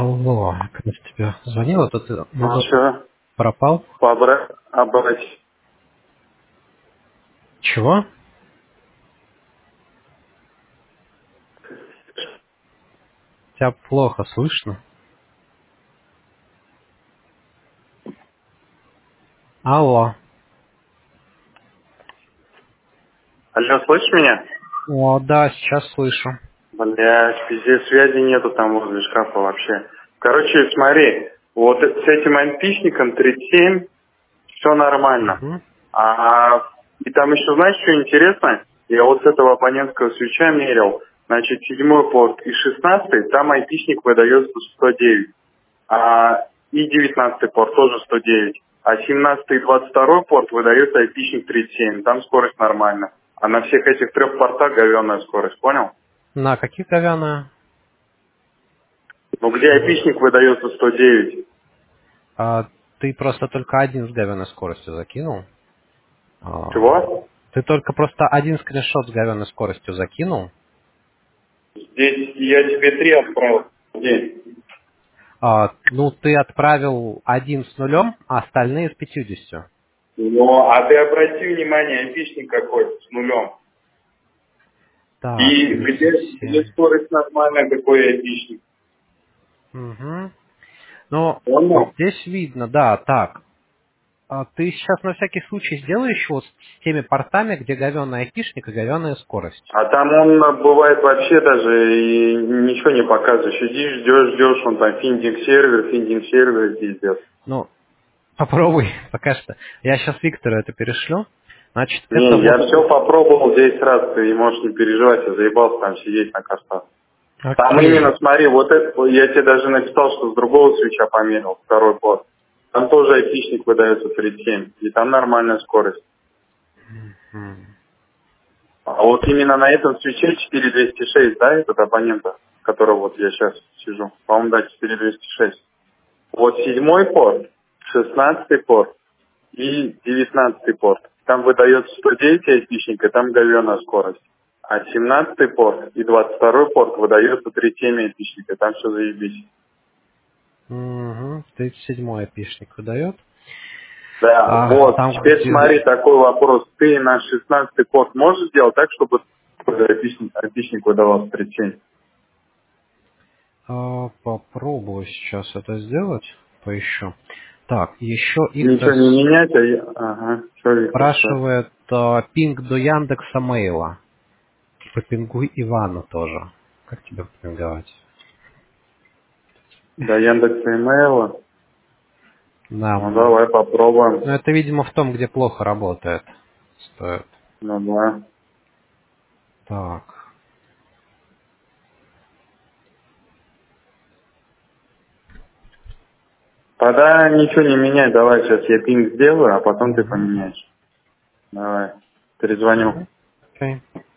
Алло, когда тебе звонила, то ты Что? пропал. Обрать. Чего? Тебя плохо слышно. Алло. Алло, слышишь меня? О, да, сейчас слышу. Блядь, пиздец, связи нету там возле шкафа вообще. Короче, смотри, вот с этим античником 37 все нормально. Угу. И там еще, знаешь, что интересно? Я вот с этого абонентского свеча мерил. Значит, 7 порт и 16, там айтишник выдается 109. И 19 порт тоже 109. А 17 и 22 порт выдает айтишник 37. Там скорость нормальная. А на всех этих трех портах говенная скорость, понял? На каких говяна? Ну где айтишник выдается 109? Ты просто только один с говяной скоростью закинул. Чего? Ты только просто один скриншот с говяной скоростью закинул. Здесь я тебе 3 отправил. Где? Ну, ты отправил один с нулем, а остальные с 50. Ну, а ты обрати внимание, айтишник какой с нулем. Так, И где 37. скорость нормальная, какой айтишник. Угу. Ну, Понял? здесь видно, да, так. Ты сейчас на всякий случай сделаешь вот с теми портами, где говёный айпишник и говёная скорость. А там он бывает вообще даже и ничего не показывает. Сидишь, ждешь, он там финдинг сервер, пиздец. Ну, попробуй пока что. Я сейчас Виктору это перешлю. Значит, это Не, вот... я все попробовал 10 раз, ты можешь не переживать, я заебался там сидеть на кастах. Там именно, Окей. смотри, вот это, я тебе даже написал, что с другого свеча померил, второй порт. Там тоже айтишник выдается 37, и там нормальная скорость. М. А вот именно на этом свече 4206, да, этот абонента, который вот я сейчас сижу, по-моему, да, 4206. Вот 7 порт, 16 порт и 19 порт. Там выдается 109 айтишника, там говёная скорость. А 17 порт и 22 порт выдается 37 айтишника, там все заебись. Угу. 37-й айпишник выдает. Да, вот. Там, Теперь где... смотри, такой вопрос. Ты на 16 порт можешь сделать так, чтобы айтишник выдавался 37? Попробую сейчас это сделать. Поищу. Так, еще Ничего Игорь не менять, Ага, что, Виктор, что? спрашивает пинг до Яндекса Мейла. Попингуй Ивана тоже. Как тебя попинговать? До Яндекса имейла? Да. Ну, давай Ну, попробуем. это, видимо, в том, где плохо работает. Стоит. Ну, да. Так. Тогда ничего не меняй, давай сейчас я пинг сделаю, а потом ты Угу. поменяешь. Давай, перезвоню. Окей.